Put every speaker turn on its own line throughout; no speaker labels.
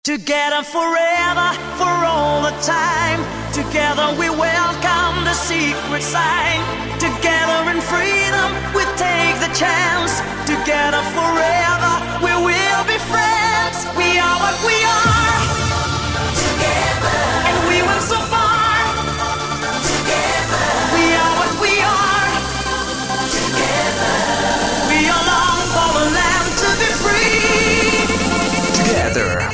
Together forever, for all the time. Together we welcome the secret sign. Together in freedom we take the chance. Together forever we will be friends. We are what we are. Together. And we went so far. Together. We are what we are. Together. We are long for the land to be free. Together.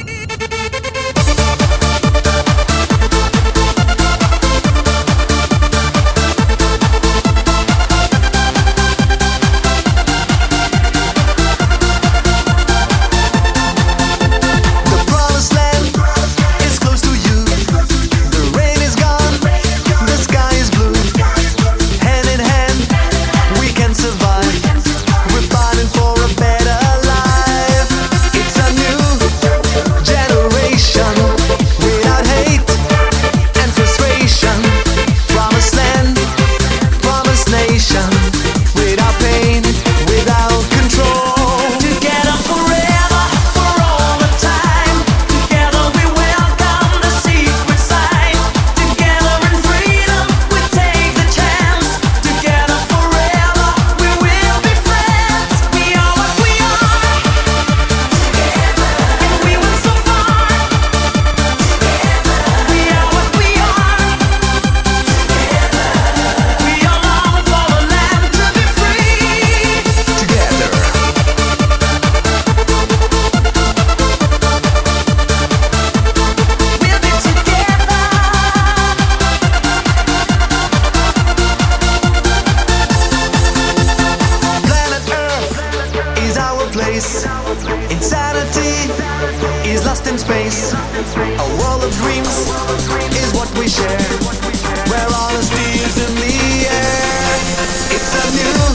Insanity is lost in space. A world of dreams is what we share, where honesty is in the air. It's a new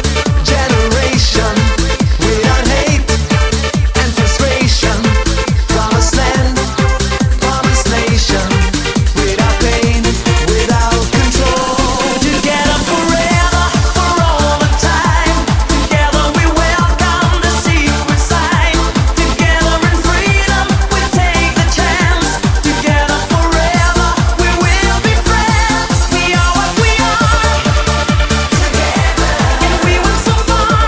generation without hate and frustration. Promised land, promised nation, without pain, without control. Together forever, for all the time. Together we welcome the secret sign. Together in freedom we take the chance. Together forever we will be friends. We are what we are. Together. And we went so far.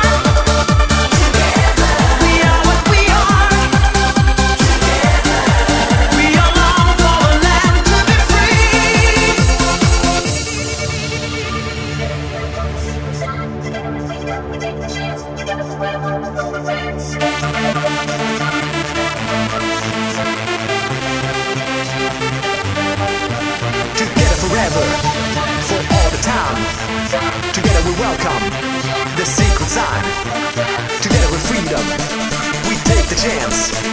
Together. We are what we are. Together. We are long for the land to be free. Together forever, for all the time. Together we welcome the secret sign. Together with freedom, we take the chance.